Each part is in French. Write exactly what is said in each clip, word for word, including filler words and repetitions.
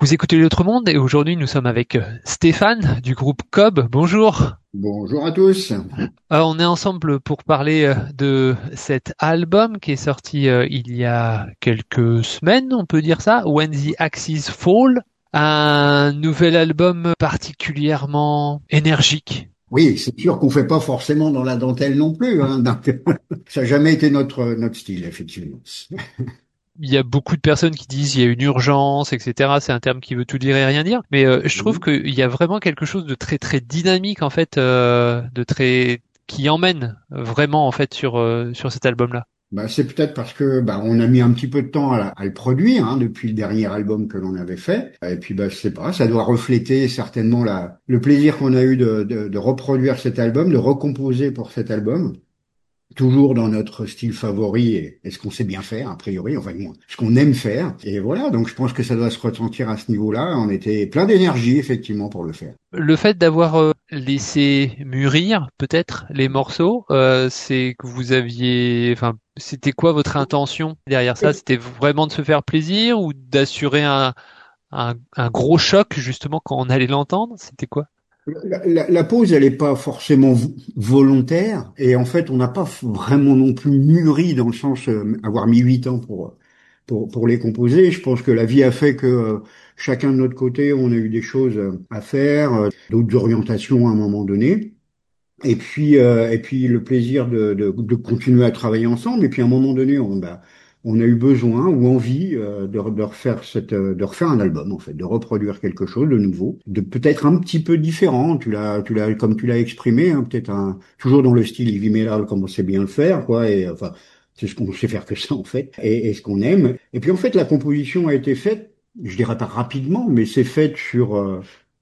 Vous écoutez l'autre monde et aujourd'hui nous sommes avec euh, Stéphane du groupe Cobb. Bonjour. Bonjour à tous. Euh, on est ensemble pour parler euh, de cet album qui est sorti euh, il y a quelques semaines, on peut dire ça, When the Axis Fall, un nouvel album particulièrement énergique. Oui, c'est sûr qu'on fait pas forcément dans la dentelle non plus, hein, donc, ça n'a jamais été notre notre style, effectivement. Il y a beaucoup de personnes qui disent il y a une urgence, et cetera. C'est un terme qui veut tout dire et rien dire, mais euh, je trouve Mhm. qu'il y a vraiment quelque chose de très très dynamique en fait, euh, de très qui emmène vraiment en fait sur euh, sur cet album-là. Bah, c'est peut-être parce que bah, on a mis un petit peu de temps à, la- à le produire, hein, depuis le dernier album que l'on avait fait. Et puis bah, je sais pas, ça doit refléter certainement la, le plaisir qu'on a eu de, de, de reproduire cet album, de recomposer pour cet album. Toujours dans notre style favori et, et ce qu'on sait bien faire, a priori, enfin bon, ce qu'on aime faire. Et voilà, donc je pense que ça doit se ressentir à ce niveau-là. On était plein d'énergie, effectivement, pour le faire. Le fait d'avoir euh, laissé mûrir peut-être les morceaux, euh, c'est que vous aviez, enfin, c'était quoi votre intention derrière ça? C'était vraiment de se faire plaisir ou d'assurer un, un, un gros choc justement quand on allait l'entendre? C'était quoi? La, la- la pause, elle n'est pas forcément vo- volontaire, et en fait, on n'a pas f- vraiment non plus mûri dans le sens euh, avoir mis huit ans pour pour pour les composer. Je pense que la vie a fait que euh, chacun de notre côté, on a eu des choses euh, à faire, euh, d'autres orientations à un moment donné. Et puis, euh, et puis le plaisir de, de, de continuer à travailler ensemble. Et puis à un moment donné, on, bah, on a eu besoin ou envie euh, de, de refaire cette, euh, de refaire un album en fait, de reproduire quelque chose de nouveau, de peut-être un petit peu différent. Tu l'as, tu l'as, comme tu l'as exprimé, hein, peut-être un, toujours dans le style heavy metal comme on sait bien le faire, quoi. Et enfin, c'est ce qu'on sait faire que ça en fait, et, et ce qu'on aime. Et puis en fait, la composition a été faite, je dirais pas rapidement, mais c'est faite sur euh,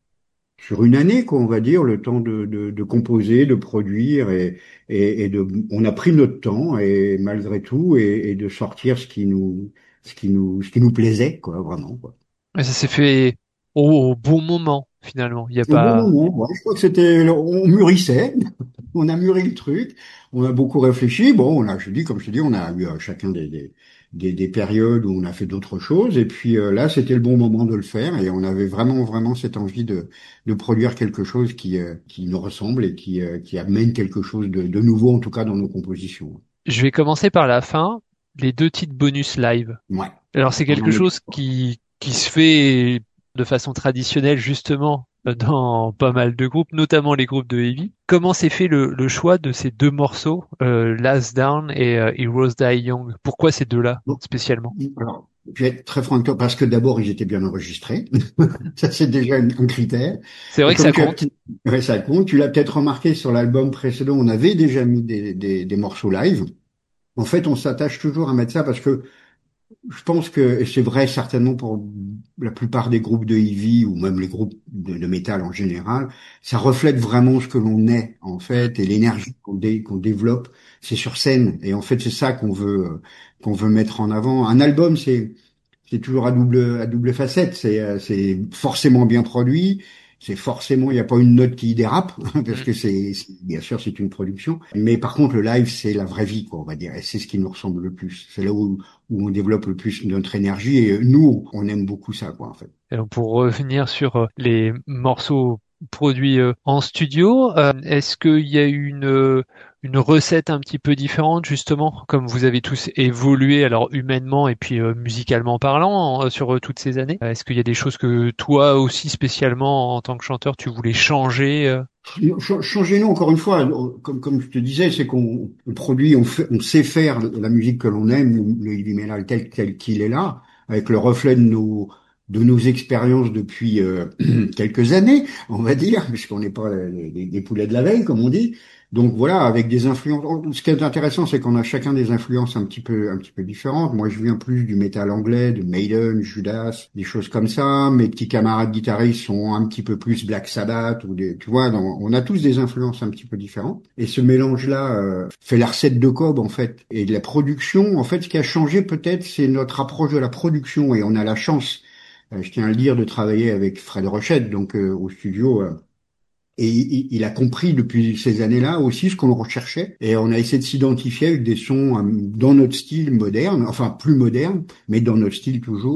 sur une année, quoi, on va dire, le temps de, de, de composer, de produire, et, et, et de, on a pris notre temps, et malgré tout, et, et de sortir ce qui nous, ce qui nous, ce qui nous plaisait, quoi, vraiment, quoi. Et ça s'est fait au, au bon moment finalement. Il n'y a Au bon pas. moment, ouais, je crois que c'était, on mûrissait, on a mûri le truc, on a beaucoup réfléchi. Bon, on a, je dis, comme je te dis, on a eu euh, chacun des, des, des, des périodes où on a fait d'autres choses. Et puis euh, là, c'était le bon moment de le faire. Et on avait vraiment, vraiment cette envie de, de produire quelque chose qui, euh, qui nous ressemble et qui, euh, qui amène quelque chose de, de nouveau, en tout cas dans nos compositions. Je vais commencer par la fin. Les deux titres bonus live. Ouais. Alors c'est On quelque en est- chose qui qui se fait de façon traditionnelle justement dans pas mal de groupes, notamment les groupes de heavy. Comment s'est fait le, le choix de ces deux morceaux, euh, Last Down et euh, Heroes Die Young? Pourquoi ces deux-là Bon, spécialement? alors, je vais être très franc avec toi parce que d'abord, ils étaient bien enregistrés. Ça, c'est déjà un un critère. C'est Et vrai que comme ça tu as, compte. peut- ouais, ça compte, tu l'as peut-être remarqué sur l'album précédent, on avait déjà mis des, des, des morceaux live. En fait, on s'attache toujours à mettre ça parce que je pense que, et c'est vrai certainement pour la plupart des groupes de heavy ou même les groupes de, de métal en général, ça reflète vraiment ce que l'on est en Mm. fait et l'énergie qu'on dé- qu'on développe, c'est sur scène. Et en fait, c'est ça qu'on veut euh, qu'on veut mettre en avant. Un album, c'est c'est toujours à double à double facette. C'est euh, c'est forcément bien produit. C'est forcément, il n'y a pas une note qui dérape, parce Mm. que c'est, c'est- bien sûr, c'est une production. Mais par contre, le live, c'est la vraie vie, quoi, on va dire. Et c'est ce qui nous ressemble le plus. C'est là où, où on développe le plus notre énergie. Et nous, on aime beaucoup ça, quoi, en fait. Et donc, pour revenir sur euh, les morceaux produits euh, en studio, euh, est-ce qu'il y a eu une, euh, une recette un petit peu différente, justement, comme vous avez tous évolué, alors humainement et puis euh, musicalement parlant, euh, sur euh, toutes ces années? Euh, Est-ce qu'il y a des choses que toi aussi, spécialement, en tant que chanteur, tu voulais changer? euh Ch- Changer, nous, encore une fois, comme, comme je te disais, c'est qu'on on produit, on fait, on sait faire la musique que l'on aime, le heavy metal tel, tel qu'il est là, avec le reflet de nos, de nos expériences depuis euh, quelques années, on va dire, puisqu'on n'est pas les, les- les poulets de la veille, comme on dit. Donc voilà, avec des influences. Ce qui est intéressant, c'est qu'on a chacun des influences un petit peu, un petit peu différentes. Moi, je viens plus du métal anglais, de Maiden, Judas, des choses comme ça. Mes petits camarades guitaristes sont un petit peu plus Black Sabbath ou des, tu vois, donc on a tous des influences un petit peu différentes. Et ce mélange-là euh, fait la recette de Cobb en fait. Et de la production, en fait, ce qui a changé peut-être, c'est notre approche de la production. Et on a la chance, euh, je tiens à le dire, de travailler avec Fred Rochette, donc euh, au studio. euh, et il, il a compris depuis ces années-là aussi ce qu'on recherchait. Et on a essayé de s'identifier avec des sons euh, dans notre style moderne, enfin plus moderne, mais dans notre style toujours,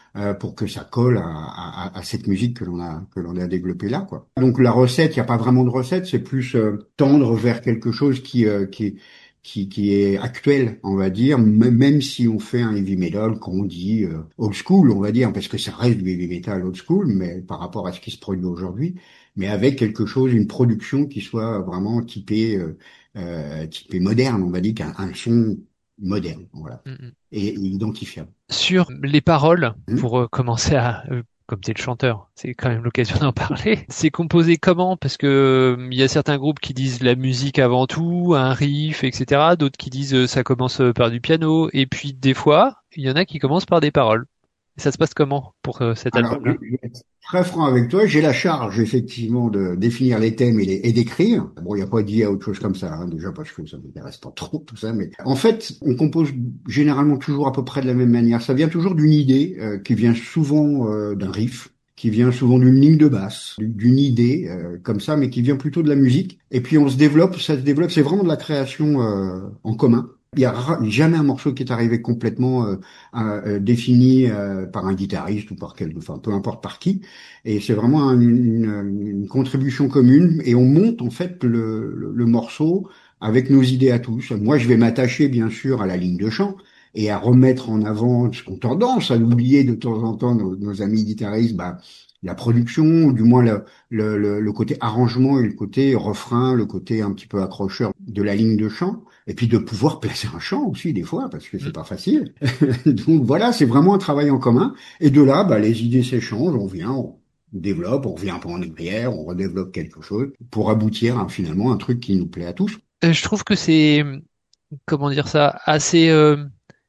euh, pour que ça colle à, à, à cette musique que l'on a que l'on a développée là, quoi. Donc la recette, il n'y a pas vraiment de recette, c'est plus euh, tendre vers quelque chose qui euh, qui qui, qui est actuel, on va dire, même même si on fait un heavy metal qu'on dit euh, old school, on va dire, parce que ça reste du heavy metal old school, mais par rapport à ce qui se produit aujourd'hui, mais avec quelque chose, une production qui soit vraiment typée, euh, euh, typée moderne, on va dire, qu'un un son moderne, voilà, Mm, mm. et, et identifiable. Sur les paroles, Hmm. pour euh, commencer à, euh, comme t'es le chanteur, c'est quand même l'occasion d'en parler. C'est composé comment? Parce que euh, il y a certains groupes qui disent la musique avant tout, un riff, et cetera. D'autres qui disent euh, ça commence euh, par du piano. Et puis des fois, il y en a qui commencent par des paroles. Ça se passe comment pour euh, cet Alors, je album-là? je vais être très franc avec toi, j'ai la charge effectivement de définir les thèmes et, les- et d'écrire. Bon, il n'y a pas d'I A autre chose comme ça, hein, déjà parce que ça ne m'intéresse pas trop tout ça, mais en fait, on compose généralement toujours à peu près de la même manière. Ça vient toujours d'une idée euh, qui vient souvent euh, d'un riff, qui vient souvent d'une ligne de basse, d'une idée euh, comme ça, mais qui vient plutôt de la musique. Et puis on se développe, ça se développe, c'est vraiment de la création euh, en commun. Il y a ra- jamais un morceau qui est arrivé complètement euh, euh, défini euh, par un guitariste ou par quel, enfin peu importe par qui. Et c'est vraiment un- une, une contribution commune. Et on monte en fait le, le, le morceau avec nos idées à tous. Moi, je vais m'attacher bien sûr à la ligne de chant et à remettre en avant ce qu'on tendance à oublier de temps en temps nos, nos amis guitaristes, bah, la production, ou du moins le, le, le, le côté arrangement et le côté refrain, le côté un petit peu accrocheur de la ligne de chant. Et puis de pouvoir placer un chant aussi des fois, parce que c'est Mm. pas facile. Donc voilà, c'est vraiment un travail en commun. Et de là, bah, les idées s'échangent, on vient, on développe, on revient un peu en arrière, on redéveloppe quelque chose pour aboutir à finalement un truc qui nous plaît à tous. Euh, Je trouve que c'est, comment dire ça, assez euh,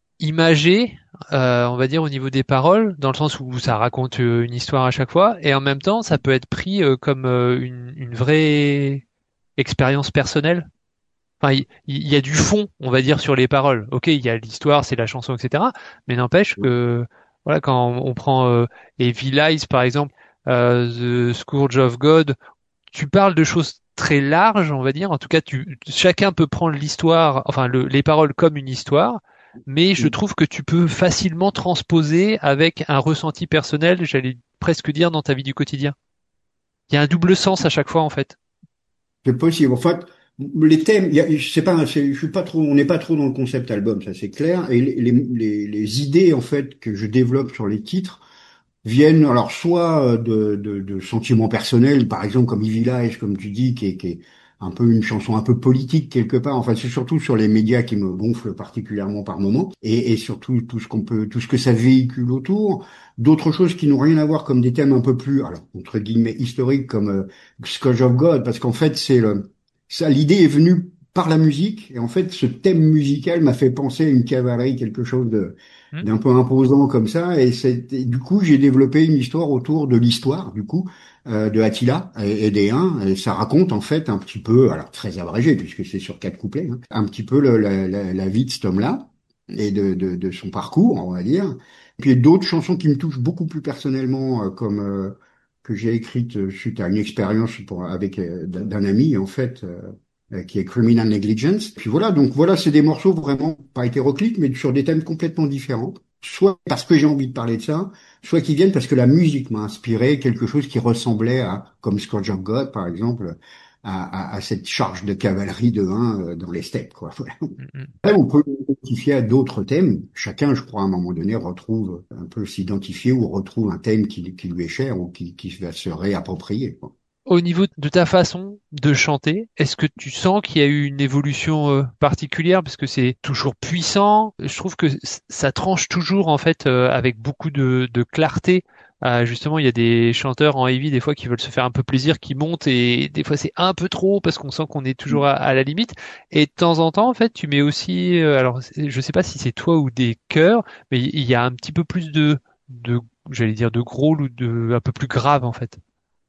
imagé, euh, on va dire, au niveau des paroles, dans le sens où ça raconte euh, une histoire à chaque fois, et en même temps, ça peut être pris euh, comme euh, une, une vraie expérience personnelle. Enfin, il il y, a du fond, on va dire, sur les paroles. Ok, il y a l'histoire, c'est la chanson, et cetera. Mais n'empêche que, voilà, quand on prend euh, Evil Eyes, par exemple, euh, The Scourge of God, tu parles de choses très larges, on va dire. En tout cas, tu, chacun peut prendre l'histoire, enfin le- les paroles comme une histoire, mais je trouve que tu peux facilement transposer avec un ressenti personnel, j'allais presque dire, dans ta vie du quotidien. Il y a un double sens à chaque fois, en fait. C'est possible. En fait, les thèmes, il y a, c'est pas, c'est- je suis pas trop, on n'est pas trop dans le concept album, ça c'est clair. Et les, les, les les idées en fait que je développe sur les titres viennent alors soit euh, de, de, de sentiments personnels, par exemple comme Evil Eyes, comme tu dis, qui est, qui est un peu une chanson un peu politique quelque part. Enfin, c'est surtout sur les médias qui me gonflent particulièrement par moment, et, et surtout tout ce qu'on peut, tout ce que ça véhicule autour. D'autres choses qui n'ont rien à voir, comme des thèmes un peu plus, alors entre guillemets historiques, comme euh, Scourge of God, parce qu'en fait c'est le, ça, l'idée est venue par la musique, et en fait ce thème musical m'a fait penser à une cavalerie, quelque chose de Hmm. d'un peu imposant comme ça. Et, c'est, et du coup, j'ai développé une histoire autour de l'histoire, du coup, euh, de Attila et, et des Huns. Et ça raconte en fait un petit peu, alors très abrégé puisque c'est sur quatre couplets, hein, un petit peu le- la, la, la vie de cet homme-là et de, de, de son parcours, on va dire. Et puis d'autres chansons qui me touchent beaucoup plus personnellement, euh, comme euh, que j'ai écrite euh, suite à une expérience pour, avec euh, d'un d'un ami en fait. Euh, euh, qui est Criminal Negligence. Puis voilà, donc voilà, c'est des morceaux vraiment pas hétéroclites, mais sur des thèmes complètement différents. Soit parce que j'ai envie de parler de ça, soit qui viennent parce que la musique m'a inspiré quelque chose qui ressemblait à, comme Scourge of God par exemple, à, à, à cette charge de cavalerie de un euh, dans les steppes, quoi. Voilà. Hmm, hmm. Après, on peut l'identifier à d'autres thèmes. Chacun, je crois, à un moment donné, retrouve un peu s'identifier ou retrouve un thème qui, qui lui est cher ou qui, qui va se réapproprier, quoi. Au niveau de ta façon de chanter, est-ce que tu sens qu'il y a eu une évolution euh, particulière parce que c'est toujours puissant? Je trouve que c- ça tranche toujours en fait euh, avec beaucoup de, de clarté. Euh, justement, il y a des chanteurs en heavy des fois qui veulent se faire un peu plaisir, qui montent et des fois c'est un peu trop parce qu'on sent qu'on est toujours à, à la limite. Et de temps en temps, en fait, tu mets aussi, euh, alors c'est- je sais pas si c'est toi ou des chœurs, mais il y a un petit peu plus de, de, j'allais dire de gros ou de un peu plus grave en fait.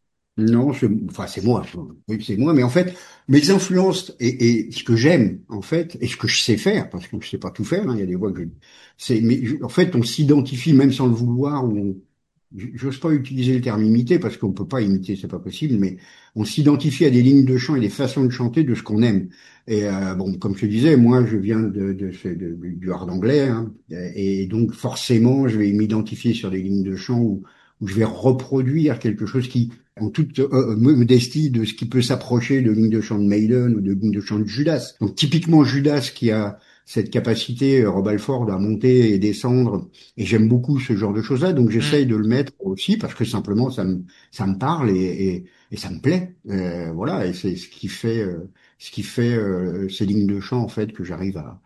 Non, c'est, enfin, c'est moi. Oui, c'est moi. Mais en fait, mes influences et, et ce que j'aime, en fait, et ce que je sais faire, parce que je sais pas tout faire, hein, il y a des voix que je, c'est, mais je- en fait, on s'identifie même sans le vouloir, ou on, j'ose pas utiliser le terme imiter parce qu'on peut pas imiter, c'est pas possible, mais on s'identifie à des lignes de chant et des façons de chanter de ce qu'on aime. Et euh, bon, comme je te disais, moi, je viens de, de, ce- de- du hard anglais, hein, et donc forcément, je vais m'identifier sur des lignes de chant où, où je vais reproduire quelque chose qui, en toute euh, euh, modestie, de ce qui peut s'approcher de lignes de chant de Maiden ou de lignes de chant de Judas. Donc typiquement Judas qui a cette capacité, euh, Rob Halford, à monter et descendre, et j'aime beaucoup ce genre de choses-là, donc Mm. j'essaye de le mettre aussi parce que simplement ça me ça me parle et, et, et ça me plaît. Euh, voilà, et c'est ce qui fait euh, ce qui fait euh, ces lignes de chant en fait que j'arrive à,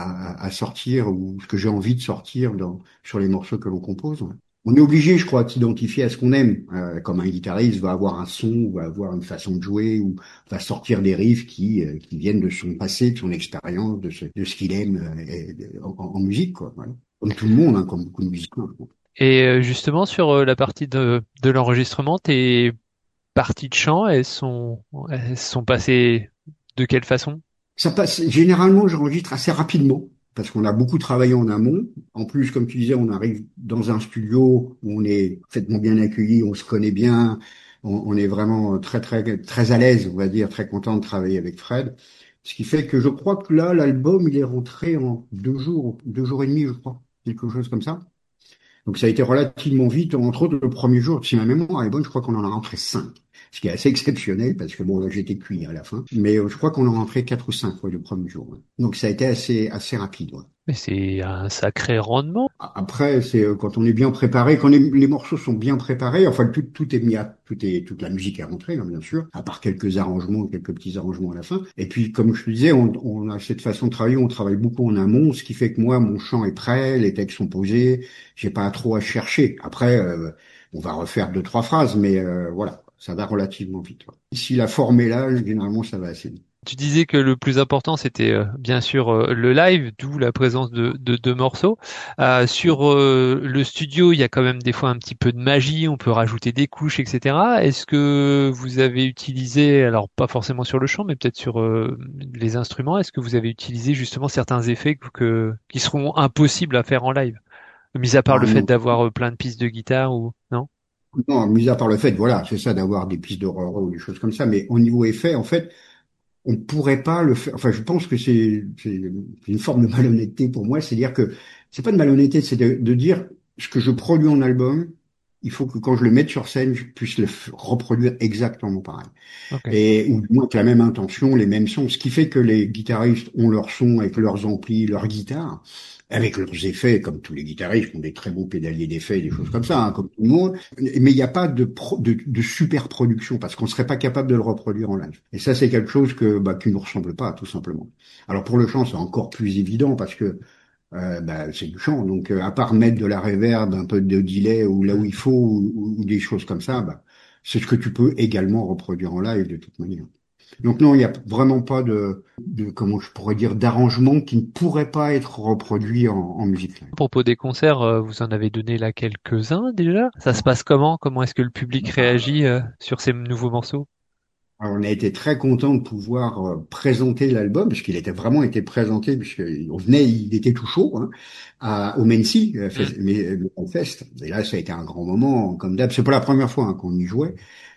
à à sortir ou ce que j'ai envie de sortir dans sur les morceaux que l'on compose. Ouais. On est obligé, je crois, de s'identifier à ce qu'on aime. Euh, comme un guitariste va avoir un son, ou va avoir une façon de jouer, ou va sortir des riffs qui, euh, qui viennent de son passé, de son expérience, de ce, de ce qu'il aime euh, et- et- en, en musique, quoi. Voilà. Comme tout le monde, hein, comme beaucoup de musiciens. Et euh, justement, sur euh, la partie de, de l'enregistrement, tes parties de chant, elles sont, elles sont passées de quelle façon? Ça passe, généralement, j'enregistre assez rapidement parce qu'on a beaucoup travaillé en amont. En plus, comme tu disais, on arrive dans un studio où on est parfaitement bien accueilli, on se connaît bien, on, on est vraiment très, très, très à l'aise, on va dire, très content de travailler avec Fred. Ce qui fait que je crois que là, l'album, il est rentré en deux jours, deux jours et demi, je crois, quelque chose comme ça. Donc ça a été relativement vite, entre autres le premier jour, si ma mémoire est bonne, je crois qu'on en a rentré cinq. Ce qui est assez exceptionnel parce que bon là j'étais cuit à la fin, mais euh, je crois qu'on en a rentré quatre ou cinq fois le premier jour. Ouais. Donc ça a été assez assez rapide. Ouais. Mais c'est un sacré rendement. A- Après c'est euh, quand on est bien préparé, quand les, les morceaux sont bien préparés, enfin tout tout est mis à tout est toute la musique est rentrée hein, bien sûr, à part quelques arrangements, quelques petits arrangements à la fin. Et puis comme je te disais, on, on a cette façon de travailler, on travaille beaucoup en amont, ce qui fait que moi mon chant est prêt, les textes sont posés, j'ai pas trop à chercher. Après euh, on va refaire deux trois phrases, mais euh, voilà, ça va relativement vite. Ouais. Si la forme est là, généralement ça va assez vite. Tu disais que le plus important, c'était euh, bien sûr euh, le live, d'où la présence de de deux morceaux. Euh, sur euh, le studio, il y a quand même des fois un petit peu de magie, on peut rajouter des couches, et cetera. Est-ce que vous avez utilisé, alors pas forcément sur le chant, mais peut-être sur euh, les instruments, est-ce que vous avez utilisé justement certains effets que, que- qui seront impossibles à faire en live, mis à part le Ah fait non. d'avoir euh, plein de pistes de guitare ou non? Non, mis à part le fait, voilà, c'est ça d'avoir des pistes d'horreur ou des choses comme ça, mais au niveau effet, en fait, on pourrait pas le faire. Enfin, je pense que c'est c'est une forme de malhonnêteté pour moi, c'est-à-dire que c'est pas de malhonnêteté, c'est de, de dire ce que je produis en album, il faut que quand je le mette sur scène, je puisse le f- reproduire exactement pareil Ok. et ou du moins avec la même intention, les mêmes sons. Ce qui fait que les guitaristes ont leur son avec leurs amplis, leurs guitares, avec leurs effets, comme tous les guitaristes qui ont des très beaux pédaliers d'effets, des choses comme ça, hein, comme tout le monde. Mais il n'y a pas de, pro, de, de super production parce qu'on serait pas capable de le reproduire en live. Et ça, c'est quelque chose que bah, qui nous ressemble pas, tout simplement. Alors pour le chant, c'est encore plus évident parce que euh, bah, c'est du chant. Donc euh, à part mettre de la reverb, un peu de delay ou là où il faut ou, ou des choses comme ça, bah, c'est ce que tu peux également reproduire en live de toute manière. Donc non, il n'y a vraiment pas de, de comment je pourrais dire d'arrangement qui ne pourrait pas être reproduit en, en musique live. À propos des concerts, euh, vous en avez donné là quelques-uns déjà. Ça se passe comment? Comment est-ce que le public réagit euh, sur ces nouveaux morceaux? Alors, on a été très content de pouvoir euh, présenter l'album, puisqu'il était vraiment été présenté, puisqu'on venait, il était tout chaud, hein, à, au Mency, euh, Hmm. Fest- mais, euh, au Fest. Et là, ça a été un grand moment, comme d'hab. C'est pas la première fois hein, qu'on y jouait,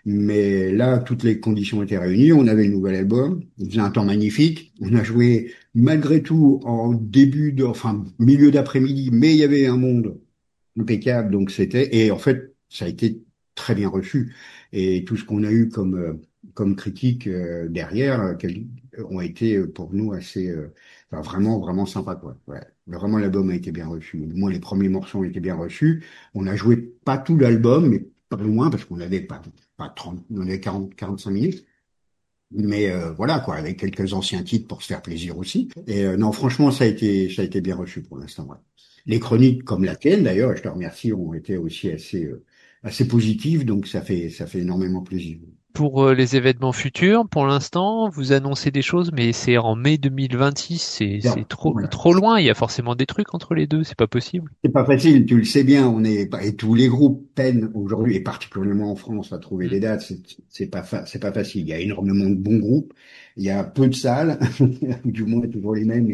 mais là, toutes les conditions étaient réunies. On avait le nouvel album, il faisait un temps magnifique. On a joué malgré tout en début de, enfin milieu d'après-midi, mais il y avait un monde impeccable, donc c'était et en fait ça a été très bien reçu et tout ce qu'on a eu comme euh, comme critique euh, derrière euh, quel- ont été euh, pour nous assez euh, enfin, vraiment vraiment sympa quoi. Ouais. Vraiment l'album a été bien reçu. Moi les premiers morceaux ont été bien reçus. On a joué pas tout l'album mais pas loin parce qu'on avait pas pas trente on avait quarante quarante-cinq minutes. Mais euh, voilà quoi, avec quelques anciens titres pour se faire plaisir aussi. Et euh, non, franchement, ça a été ça a été bien reçu pour l'instant. Ouais. Les chroniques comme la tienne d'ailleurs, et je te remercie, ont été aussi assez euh, assez positives, donc ça fait ça fait énormément plaisir. Pour euh, les événements futurs, pour l'instant, vous annoncez des choses, mais c'est en mai deux mille vingt-six, c'est c'est Bien, trop voilà. trop loin. Il y a forcément des trucs entre les deux, c'est pas possible. C'est pas facile, tu le sais bien. On est et tous les groupes peinent aujourd'hui, et particulièrement en France, à trouver Hmm. des dates. C'est c'est pas fa- c'est pas facile. Il y a énormément de bons groupes, il y a peu de salles, ou du moins toujours les mêmes. Et,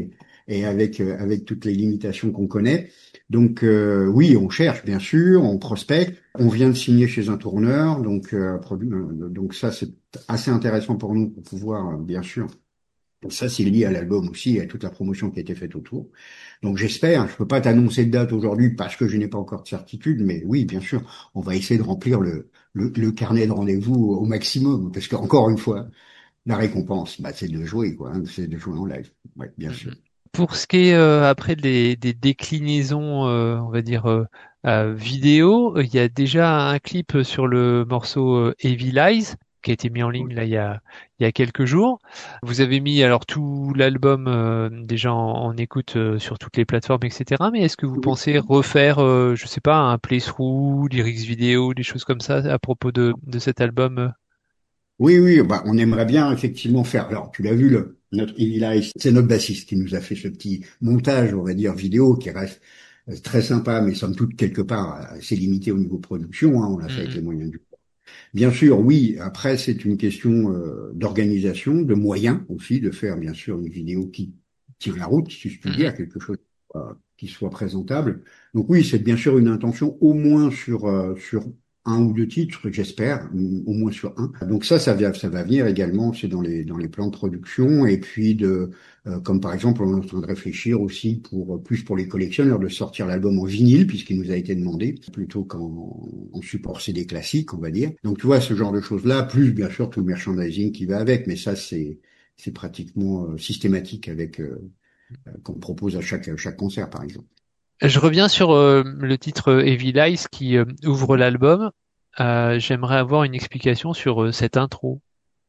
et avec euh, avec toutes les limitations qu'on connaît. Donc euh, oui, on cherche bien sûr, on prospecte. On vient de signer chez un tourneur, donc euh, produit- euh, donc ça c'est assez intéressant pour nous pour pouvoir euh, bien sûr. Ça c'est lié à l'album aussi et à toute la promotion qui a été faite autour. Donc j'espère, je peux pas t'annoncer de date aujourd'hui parce que je n'ai pas encore de certitude, mais oui, bien sûr, on va essayer de remplir le le, le carnet de rendez-vous au maximum parce qu'encore une fois, la récompense, bah, c'est de jouer quoi, hein, c'est de jouer en live. Ouais, bien sûr. Mhm. Pour ce qui est euh, après des, des déclinaisons, euh, on va dire euh, euh, vidéo, il y a déjà un clip sur le morceau euh, Evil Eyes qui a été mis en ligne là il y a il y a quelques jours. Vous avez mis alors tout l'album euh, déjà en, en écoute euh, sur toutes les plateformes, et cetera. Mais est-ce que vous Oui. pensez refaire, euh, je sais pas, un playthrough, lyrics vidéo, des choses comme ça à propos de de cet album? euh Oui, oui, bah, on aimerait bien effectivement faire. Alors, tu l'as vu, le, notre Evil Eyes, c'est notre bassiste qui nous a fait ce petit montage, on va dire, vidéo, qui reste euh, très sympa, mais somme toute, quelque part, assez limité au niveau production, hein, on l'a fait avec Mhm. les moyens du... Bien sûr, oui, après, c'est une question euh, d'organisation, de moyens aussi, de faire, bien sûr, une vidéo qui tire la route, si je puis Mhm. dire, quelque chose euh, qui soit présentable. Donc oui, c'est bien sûr une intention, au moins sur, euh, sur un ou deux titres, j'espère, mm, au moins sur un. Donc ça, ça va, ça va venir également, c'est dans les, dans les plans de production, et puis de, euh, comme par exemple, on est en train de réfléchir aussi pour, euh, plus pour les collectionneurs, de sortir l'album en vinyle, puisqu'il nous a été demandé, plutôt qu'en en support C D classique, on va dire. Donc tu vois, ce genre de choses-là, plus bien sûr tout le merchandising qui va avec, mais ça, c'est, c'est pratiquement euh, systématique avec, euh, qu'on propose à chaque, à chaque concert, par exemple. Je reviens sur euh, le titre euh, Evil Eyes qui euh, ouvre l'album. Euh, j'aimerais avoir une explication sur euh, cette intro.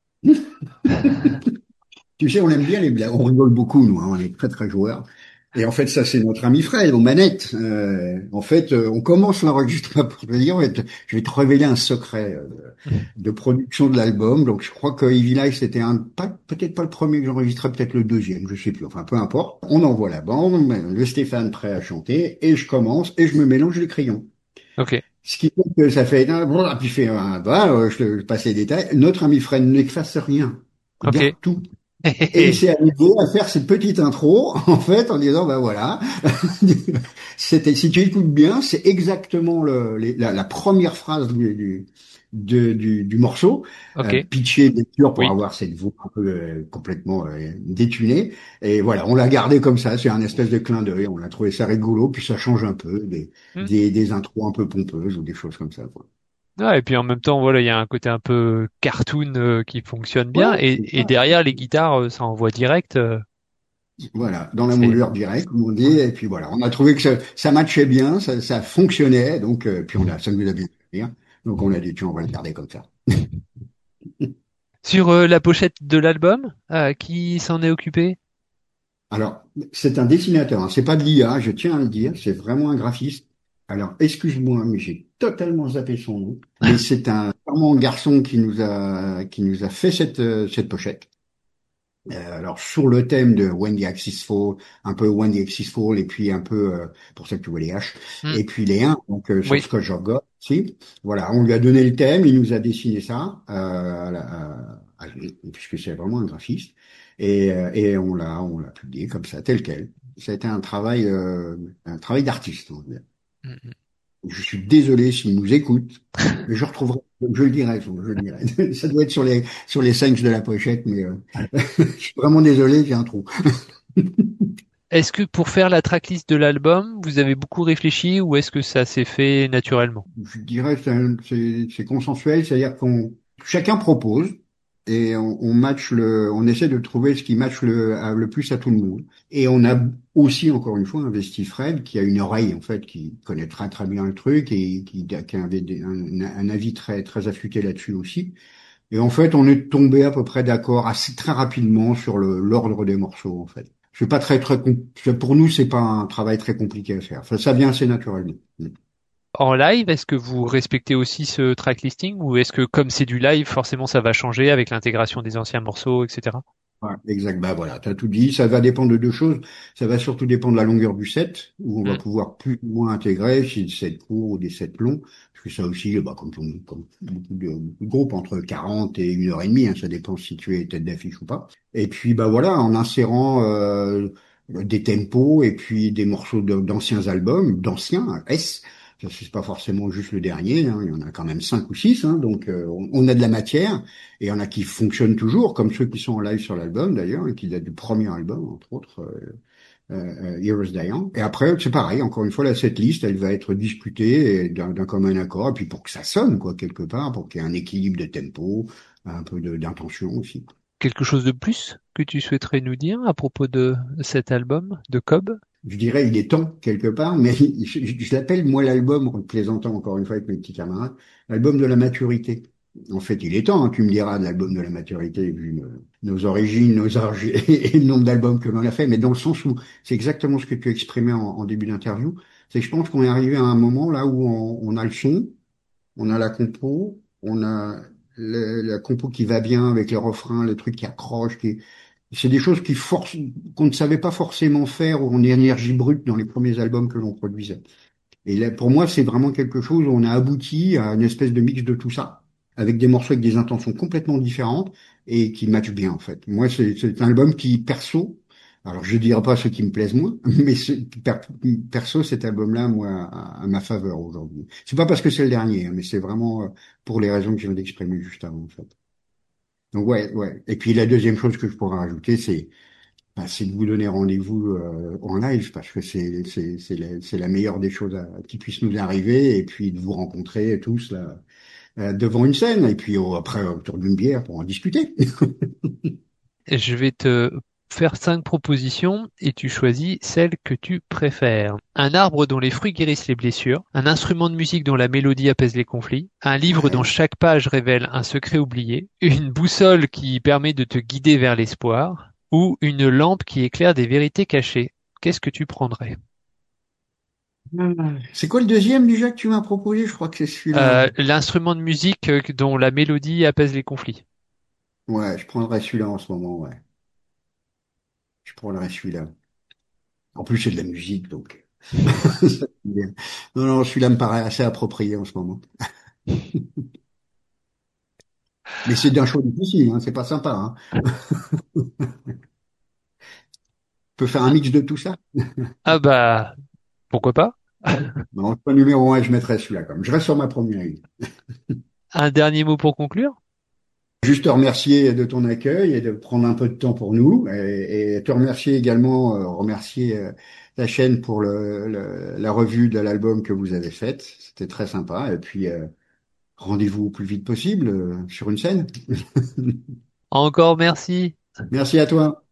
Tu sais, on aime bien les blagues, on rigole beaucoup, nous, hein, on est très très joueurs. Et en fait, ça, c'est notre ami Fred, aux manettes. Euh, en fait, euh, on commence l'enregistrement pour te dire, en fait, je vais te révéler un secret euh, de production de l'album. Donc, je crois que Evil Eye, c'était un, pas, peut-être pas le premier que j'enregistrais, peut-être le deuxième, je sais plus. Enfin, peu importe. On envoie la bande, le Stéphane prêt à chanter, et je commence, et je me mélange les crayons. Ok, Ce qui fait que ça fait, ah, bon, puis il fait, un bah, euh, je te passe les détails. Notre ami Fred n'efface rien. Il ok. garde tout. Et il s'est amusé à faire cette petite intro, en fait, en disant, ben voilà, c'était, si tu écoutes bien, c'est exactement le, les- la, la première phrase du, du, de- du, du morceau, Ok, euh, pitché bien sûr pour oui. avoir cette voix un peu euh, complètement euh, détunée. Et voilà, on l'a gardé comme ça, c'est un espèce de clin d'œil, on a trouvé ça rigolo, puis ça change un peu, des, Hmm. des, des intros un peu pompeuses ou des choses comme ça, quoi. Ah, et puis en même temps, voilà, il y a un côté un peu cartoon euh, qui fonctionne Ouais, bien. Et, c'est et ça. derrière, les guitares, euh, ça envoie direct. euh, Voilà, dans la c'est... moulure directe, comme on dit, et puis voilà, on a trouvé que ça, ça matchait bien, ça, ça fonctionnait, donc euh, puis on a, ça nous a bien fait rire, donc on a dit tiens, on va le garder comme ça. Sur euh, la pochette de l'album, euh, qui s'en est occupé? Alors, c'est un dessinateur, hein, c'est pas de l'I A, je tiens à le dire, c'est vraiment un graphiste. Alors, excuse-moi, mais j'ai totalement zappé son nom, mais c'est un charmant garçon qui nous a qui nous a fait cette euh, cette pochette. Euh, alors sur le thème de When the Axis Fall, un peu When the Axis Fall et puis un peu euh, pour ça que tu vois les H Hmm. et puis les un donc euh, sur Oui, Scott Jurgot aussi. Voilà, on lui a donné le thème, il nous a dessiné ça euh, à la- à- à- puisque c'est vraiment un graphiste et, euh, et on l'a on l'a publié comme ça tel quel. Ça a été un travail euh, un travail d'artiste. On va dire. Hmm, hmm. Je suis désolé s'il nous écoute, mais je retrouverai, je le dirai, je le dirai. Ça doit être sur les sur les cinq de la pochette, mais euh, je suis vraiment désolé, j'ai un trou. Est-ce que pour faire la tracklist de l'album, vous avez beaucoup réfléchi ou est-ce que ça s'est fait naturellement? Je dirais que c'est un- c'est c'est consensuel, c'est-à-dire qu'on chacun propose et on, on match le, on essaie de trouver ce qui match le, à- le plus à tout le monde. Et on a aussi encore une fois investi Fred qui a une oreille en fait qui connaît très très bien le truc et qui, qui a un, un- un avis très très affûté là-dessus aussi. Et en fait, on est tombé à peu près d'accord assez très rapidement sur le l'ordre des morceaux en fait. C'est pas très très com- pour nous, c'est pas un travail très compliqué à faire. Ça, ça vient assez naturellement. En live, est-ce que vous respectez aussi ce track listing ou est-ce que comme c'est du live, forcément ça va changer avec l'intégration des anciens morceaux, et cetera. Ouais, exact. Bah voilà, tu as tout dit. Ça va dépendre de deux choses. Ça va surtout dépendre de la longueur du set, où on va Hmm. pouvoir plus ou moins intégrer, si des sets courts ou des sets longs. Parce que ça aussi, bah, comme, tout- comme beaucoup de, beaucoup de groupes, entre quarante et une heure et demie, hein, ça dépend si tu es tête d'affiche ou pas. Et puis bah voilà, en insérant euh, des tempos et puis des morceaux de- d'anciens albums, d'anciens S. Ça, c'est pas forcément juste le dernier, hein. Il y en a quand même cinq ou six, hein. Donc euh, on, on a de la matière et il y en a qui fonctionnent toujours, comme ceux qui sont en live sur l'album d'ailleurs, et qui datent du premier album entre autres, euh, euh, Heroes Die Young. Et après c'est pareil, encore une fois la setlist, elle va être discutée et d'un d'un commun accord, et puis pour que ça sonne quoi quelque part, pour qu'il y ait un équilibre de tempo, un peu de- d'intention aussi. Quelque chose de plus que tu souhaiterais nous dire à propos de cet album de Cobb? Je dirais, il est temps quelque part, mais je, je- je l'appelle moi l'album, en plaisantant encore une fois avec mes petits camarades, l'album de la maturité. En fait, il est temps, hein, tu me diras, de l'album de la maturité, vu euh, nos origines, nos âges et le nombre d'albums que l'on a fait, mais dans le sens où c'est exactement ce que tu exprimais en, en début d'interview, c'est que je pense qu'on est arrivé à un moment là où on, on a le son, on a la compo, on a le- la compo qui va bien avec les refrains, les trucs qui accrochent, qui, c'est des choses qui forcent, qu'on ne savait pas forcément faire en énergie brute dans les premiers albums que l'on produisait. Et là, pour moi, c'est vraiment quelque chose où on a abouti à une espèce de mix de tout ça, avec des morceaux avec des intentions complètement différentes et qui matchent bien, en fait. Moi, c'est c'est un album qui, perso, alors je dirais pas ceux qui me plaisent moins, mais c'est- per- perso, cet album-là, moi, à, à ma faveur aujourd'hui. C'est pas parce que c'est le dernier, hein, mais c'est vraiment euh, pour les raisons que je viens d'exprimer juste avant, en fait. Donc ouais, ouais. Et puis la deuxième chose que je pourrais rajouter, c'est bah, c'est de vous donner rendez-vous euh, en live parce que c'est c'est c'est la, c'est la meilleure des choses à- qui puisse nous arriver et puis de vous rencontrer tous là euh, devant une scène et puis oh, après autour d'une bière pour en discuter. Je vais te faire cinq propositions et tu choisis celle que tu préfères. Un arbre dont les fruits guérissent les blessures, un instrument de musique dont la mélodie apaise les conflits, un livre dont Ouais. chaque page révèle un secret oublié, une boussole qui permet de te guider vers l'espoir, ou une lampe qui éclaire des vérités cachées. Qu'est-ce que tu prendrais? C'est quoi le deuxième déjà que tu m'as proposé? Je crois que c'est celui-là. Euh, l'instrument de musique euh, dont la mélodie apaise les conflits. Ouais, je prendrais celui-là en ce moment. Ouais, je prendrais celui-là. En plus, c'est de la musique donc. Ça, c'est bien. Non, non, celui-là me paraît assez approprié en ce moment. Mais c'est d'un choix difficile, hein, c'est pas sympa, hein. On peut faire un Ah, mix de tout ça. ah bah, pourquoi pas? Non, pas numéro un, je mettrais celui-là comme. Je reste sur ma première ligne. Un dernier mot pour conclure? Juste te remercier de ton accueil et de prendre un peu de temps pour nous et, et te remercier également, euh, remercier euh, la chaîne pour le, le- la revue de l'album que vous avez faite. C'était très sympa. Et puis, euh, rendez-vous au plus vite possible euh, sur une scène. Encore merci. Merci à toi.